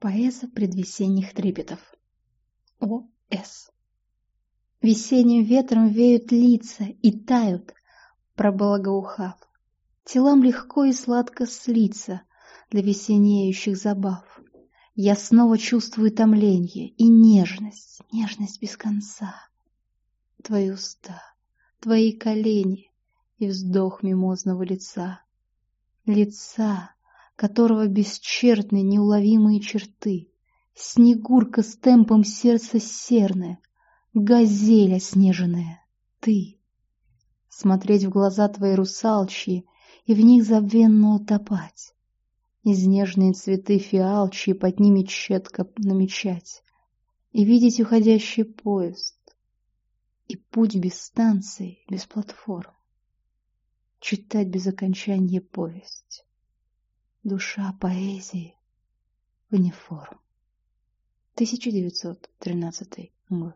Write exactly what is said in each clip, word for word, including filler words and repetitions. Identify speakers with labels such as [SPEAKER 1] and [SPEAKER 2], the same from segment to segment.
[SPEAKER 1] Поэза предвесенних трепетов. О С Весенним ветром веют лица и тают, проблагоухав. Телам легко и сладко слиться для весенеющих забав. Я снова чувствую томленье и нежность, нежность без конца. Твои уста, твои колени и вздох мимозного лица. Лица, которого бесчертны неуловимые черты, Снегурка с темпом сердца серное, газель оснеженная, ты. Смотреть в глаза твои русалчьи и в них забвенно утопать, изнежные цветы фиалчьи под ними четко намечать, и видеть уходящий поезд, и путь без станций, без платформ, читать без окончания повесть. Душа поэзии вне форм. тысяча девятьсот тринадцатый год.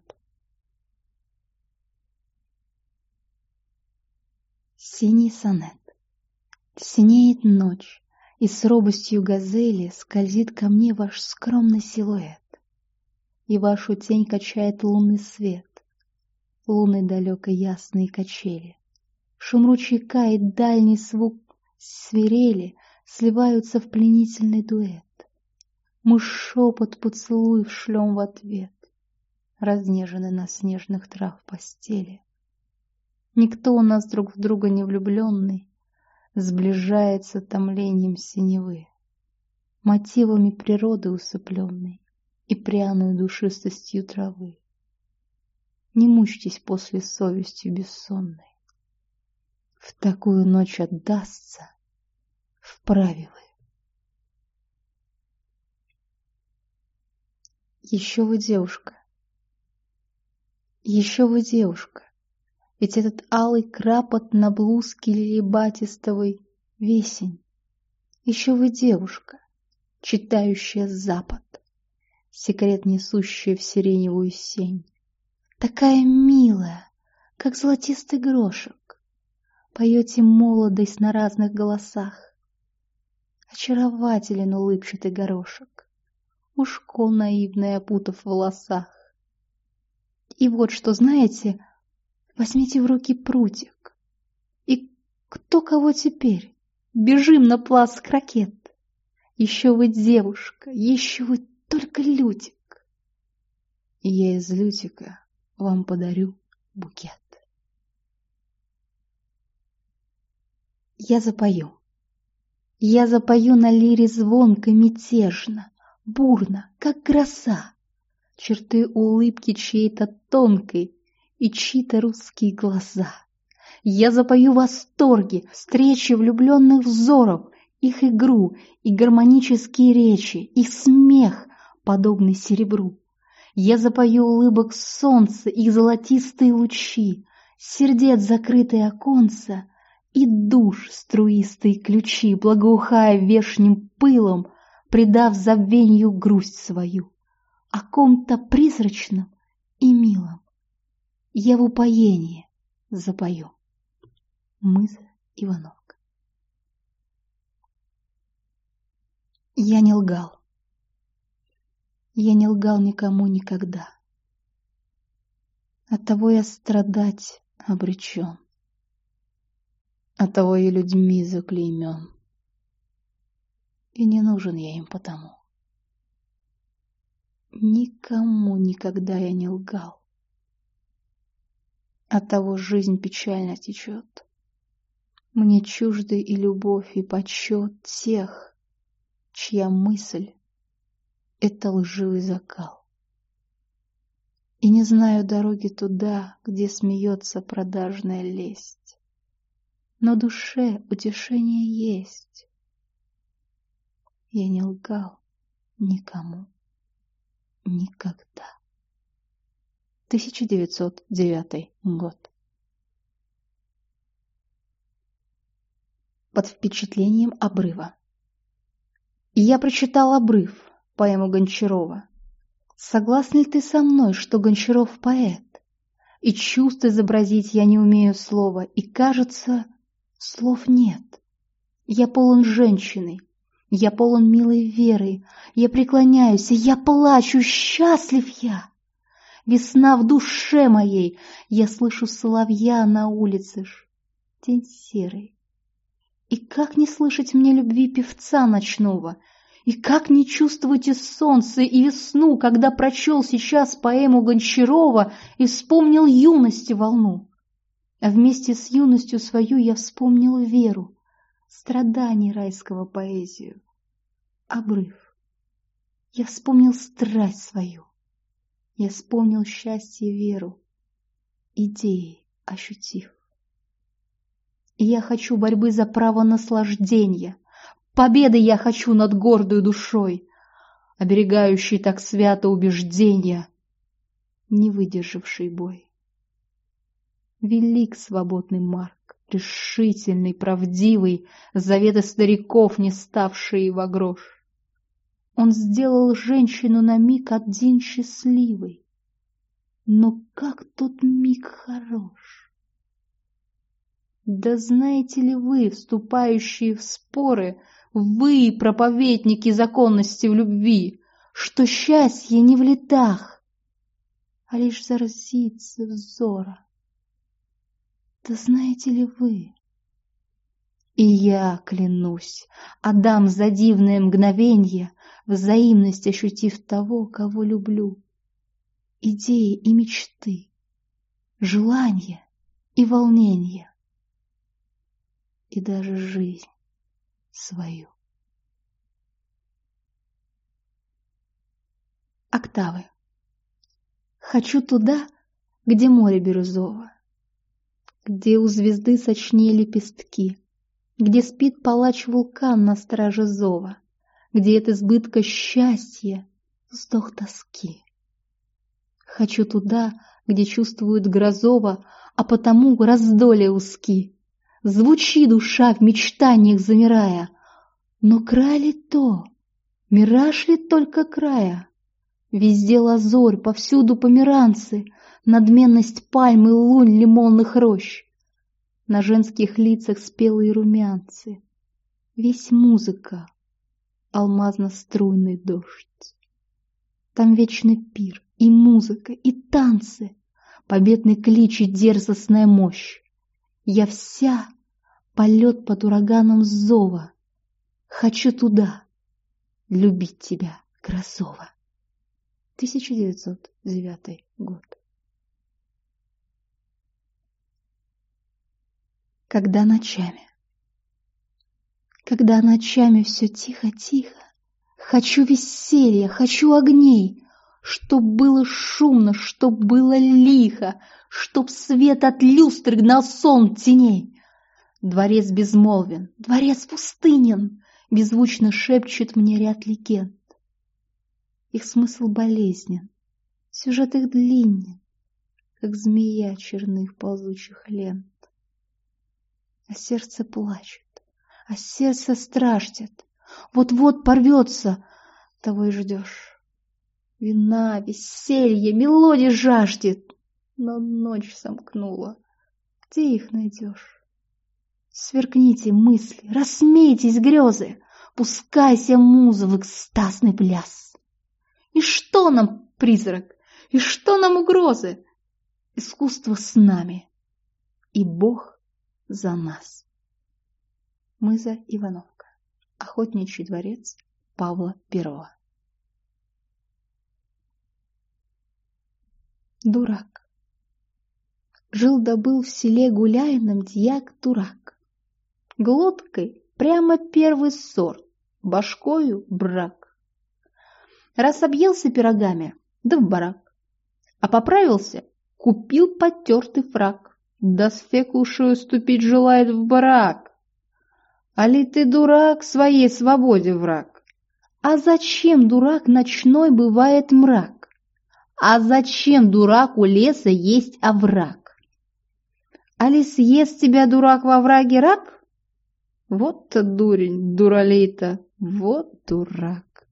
[SPEAKER 1] Синий сонет. Синеет ночь, и с робостью газели скользит ко мне ваш скромный силуэт, и вашу тень качает лунный свет, луны далеко ясные качели. Шум ручейка и дальний звук свирели сливаются в пленительный дуэт. Мы шепот поцелуев шлем в ответ, разнежены на снежных трав постели. Никто у нас друг в друга не влюбленный сближается томлением синевы, мотивами природы усыпленной и пряную душистостью травы. Не мучьтесь после совестью бессонной, в такую ночь отдастся вправе вы. Еще вы девушка, еще вы девушка, ведь этот алый крапот на блузке лилибатистовой весень. Еще вы девушка, читающая запад, секрет несущая в сиреневую сень. Такая милая, как золотистый грошек, поете молодость на разных голосах. Очарователен улыбчатый горошек, ушко наивное опутав в волосах. И вот что, знаете, возьмите в руки прутик, и кто кого теперь? Бежим на плац крокет. Еще вы девушка, еще вы только лютик, и я из лютика вам подарю букет. Я запою. Я запою на лире звонко, мятежно, бурно, как гроза, черты улыбки чьей-то тонкой и чьи-то русские глаза. Я запою восторги, встречи влюбленных взоров, их игру и гармонические речи, их смех, подобный серебру. Я запою улыбок солнца, их золотистые лучи, сердец закрытые оконца и душ струистые ключи, благоухая вешним пылом, придав забвенью грусть свою, о ком-то призрачном и милом. Я в упоении запою. Мыза Ивановка. Я не лгал. Я не лгал никому никогда. Оттого я страдать обречен. Оттого и людьми заклеймен. И не нужен я им потому. Никому никогда я не лгал. Оттого жизнь печально течет. Мне чужды и любовь, и почет тех, чья мысль — это лживый закал. И не знаю дороги туда, где смеется продажная лесть, но душе утешение есть. Я не лгал никому никогда. тысяча девятьсот девятый год. Под впечатлением обрыва. Я прочитал «Обрыв», поэму Гончарова. Согласна ли ты со мной, что Гончаров поэт? И чувств изобразить я не умею слова, и, кажется, слов нет. Я полон женщины, Я полон милой веры, я преклоняюсь, и я плачу, счастлив я. Весна в душе моей, я слышу соловья на улице ж. День серый. И как не слышать мне любви певца ночного? И как не чувствовать и солнце, и весну, когда прочел сейчас поэму Гончарова и вспомнил юности волну? А вместе с юностью свою я вспомнил веру, страданий райского поэзию. Обрыв. Я вспомнил страсть свою. Я вспомнил счастье и веру, идеи ощутив. И я хочу борьбы за право наслаждения, победы я хочу над гордою душой, оберегающей так свято убеждения, не выдержавший бой. Велик свободный Марк, решительный, правдивый, заветы стариков, не ставшие во грош. Он сделал женщину на миг один счастливый, но как тот миг хорош! Да знаете ли вы, вступающие в споры, вы, проповедники законности в любви, что счастье не в летах, а лишь заразится взора? Да знаете ли вы? И я клянусь, отдам за дивное мгновенье, взаимность ощутив того, кого люблю, идеи и мечты, желания и волнения, и даже жизнь свою. Октавы. Хочу туда, где море бирюзово, где у звезды сочнее лепестки, где спит палач-вулкан на страже зова, где от избытка счастья вздох тоски. Хочу туда, где чувствуют грозово, а потому раздолье узки. Звучи душа в мечтаниях замирая, но край ли то, мираж ли только края? Везде лазорь, повсюду померанцы, надменность пальмы, лунь, лимонных рощ. На женских лицах спелые румянцы, весь музыка, алмазно-струйный дождь. Там вечный пир, и музыка, и танцы, победный клич и дерзостная мощь. Я вся полет под ураганом зова, хочу туда, любить тебя, Грозова. тысяча девятьсот девятый год. Когда ночами, когда ночами все тихо-тихо, хочу веселья, хочу огней, чтоб было шумно, чтоб было лихо, чтоб свет от люстры гнал сон теней. Дворец безмолвен, дворец пустынен, беззвучно шепчет мне ряд легенд. Их смысл болезнен, сюжет их длинен, как змея черных ползучих лент. А сердце плачет, а сердце страждет, вот-вот порвется, того и ждешь. Вина, веселье, мелодия жаждет, но ночь сомкнула, где их найдешь? Сверкните мысли, рассмейтесь грезы, пускайся муза в экстазный пляс. И что нам призрак, и что нам угрозы? Искусство с нами, и Бог за нас. Мыза Ивановка. Охотничий дворец Павла Первого. Дурак. Жил-да был в селе Гуляйном дьяк-дурак. Глоткой прямо первый сорт, башкою брак. Раз объелся пирогами, да в барак. А поправился, купил потертый фрак. Да с фекушею ступить желает в барак. Али ты, дурак, своей свободе враг? А зачем, дурак, ночной бывает мрак? А зачем, дурак, у леса есть овраг? Али съест тебя, дурак, во враге рак? Вот-то дурень, дуралей-то, вот дурак.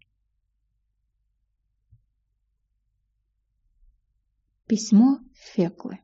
[SPEAKER 1] Письмо Феклы.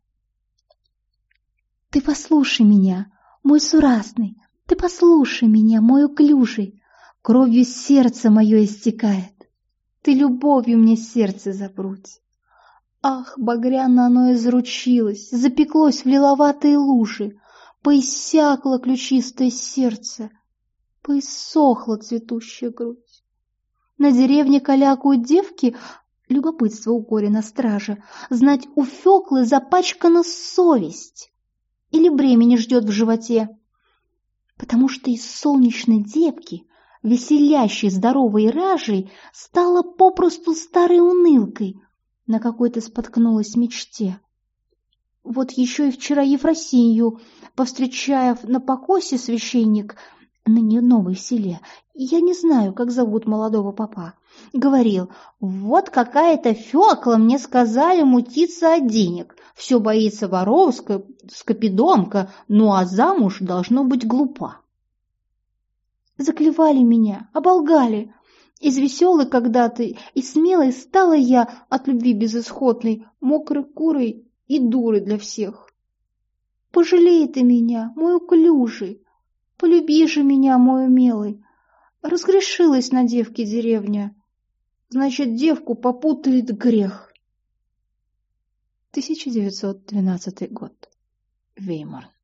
[SPEAKER 1] Ты послушай меня, мой сурасный, ты послушай меня, мой уклюжий. кровью сердце мое истекает. Ты любовью мне сердце забрудь. Ах, багряно оно изручилось, запеклось в лиловатые лужи, поиссякло ключистое сердце, поиссохла цветущая грудь. На деревне калякают девки, любопытство у горя на страже, знать у Фёклы запачкана совесть или бремени ждет в животе, потому что из солнечной девки, веселящей здоровой ражей, стала попросту старой унылкой, на какой-то споткнулась мечте. Вот еще и вчера Ефросинью, повстречая на покосе священник, ныне новой в селе, я не знаю, как зовут молодого попа, говорил: вот какая-то Фёкла, мне сказали, мутиться от денег, все боится воровская, скопидомка, ну а замуж должно быть глупа. Заклевали меня, оболгали. Из веселой когда-то и смелой стала я от любви безысходной, мокрой курой и дурой для всех. Пожалей ты меня, мой уклюжий, полюби же меня, мой умелый. Разгрешилась на девке деревня, значит, девку попутает грех. тысяча девятьсот двенадцатый год. Веймар.